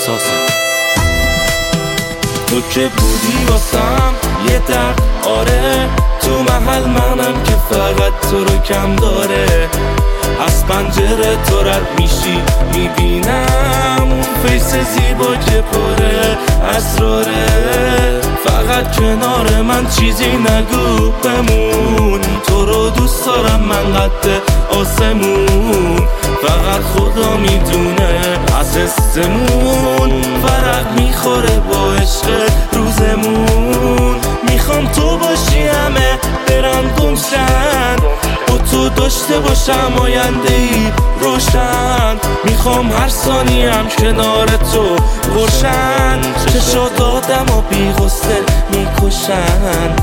احساسم. تو که بودی واسم یه درد، آره تو محل منم که فقط تو رو کم داره. از پنجره تو رد میشی میبینم اون فیس زیبا که پره اسراره. فقط کنار من چیزی نگو بمون، تو رو دوست دارم من قد آسمون. فقط خدا میدونه از حسمون فرق میخوره با عشق روزمون. میخوام تو باشی همه برن گمشن، با تو داشته باشم آینده ای روشن. میخوام هر ثانیه هم کنار تو روشن، چشات آدم و بی غصه میکشن.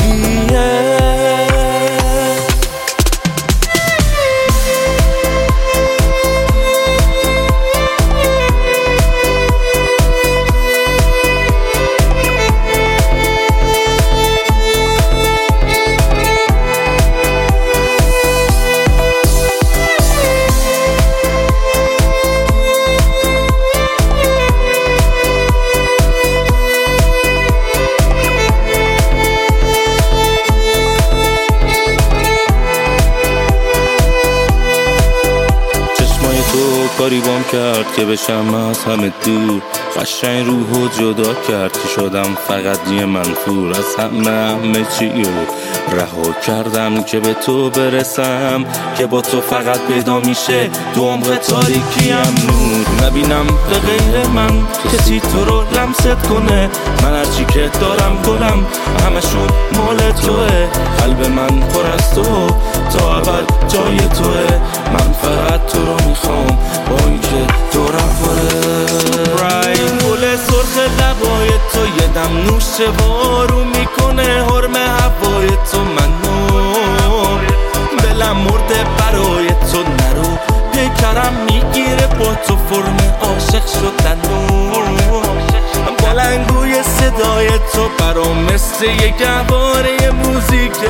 کاری بام کرد که بشم از همه دور، قشنگ روحو جدا کرد که شدم فقط یه منفور. از همه چیو رها کردم که به تو برسم، که با تو فقط پیدا میشه تو عمق تاریکیم نور. نبینم به غیر من کسی تو رو لمست کنه، من هرچی که دارم گلم همشون مال توه. قلب من پر از تو تا ابد جای توه، من فقط تو رو میخوام با اینکه تو رفاره. گل سرخ لبای تو یه دم نوشه بارو میکنه، حرم هوای تو منو دلم مرده برای تو. نرو پیکرم میگیره با تو فرم عاشق شدنو. بلنگوی صدای تو برام مثل یه گهواره موزیکه،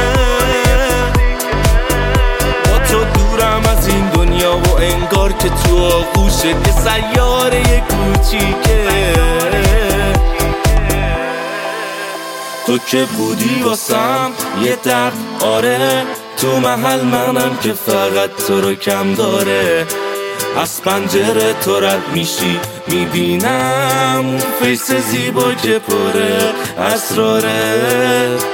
با تو دورم از این دنیا و انگار که تو آغوشت یه سیاره کوچیکه. تو که بودی واسم یه درد، آره تو محل منم که فقط تو رو کم داره. از پنجره تو رد میشی میبینم اون فیس زیبا که پره اسراره.